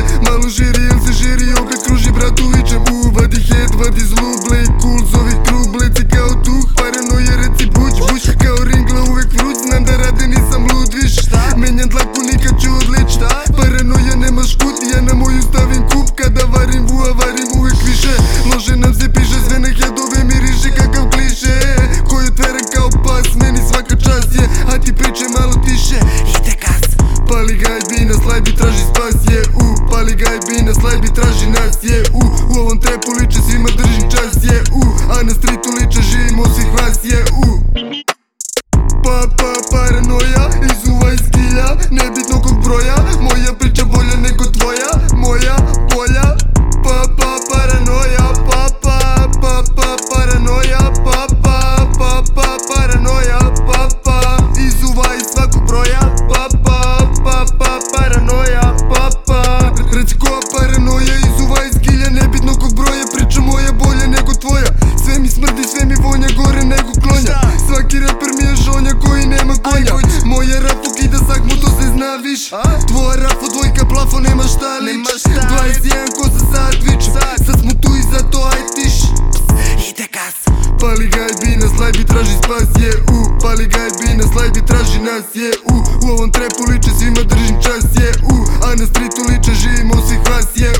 Malo žiri, jel se žiri, opet kruži bratu vičem vadi head, vadi zlu, blej cool, zovi krug, bleci kao tuh, paranoja reci buć, buć, kao ringla uvek vruć, znam da rade nisam lud, viš, menjam dlaku nikad ću odlič, paranoja nemaš kut, ja na moju stavim kup, kada varim vua, varim uvek više, lože nam se piše, sve na hedove miriše, kakav kliše, koji otvara kao pas, meni svaka čast je, a ti priče malo tiše, ide gas, pali gajbi, na slajbi traži spas je, pali gajbi, na slajbi traži nas je, u ovom trepu liče svima držim čas je, a na streetu liče živimo svih vas je, paranoja, izuvaj skilja, nebitno kog broja, moja priča bolja nego tvoja, moja polja, paranoja, paranoja, paranoja, izuvaj svakog broja, paranoja, reci koja paranoja, izuvaj skilja, nebitno kog broja, priča moja bolja nego tvoja, sve mi smrdi, sve mi vonja, gore nego klonja, svaki raper mi je žonja koji nema konja, moja rap ukida sakmu, to se zna viš, tvoja rafo, dvojka plafo, nema šta lič, 21 ko za sad vič, sad smo tu i zato aj tiš, ide gas, pali gajbi, na slajbi traži spas je, pali gajbi, na slajbi traži nas je, u ovom trepu liče svima držim čas je, a na streetu liče živimo svih vas je,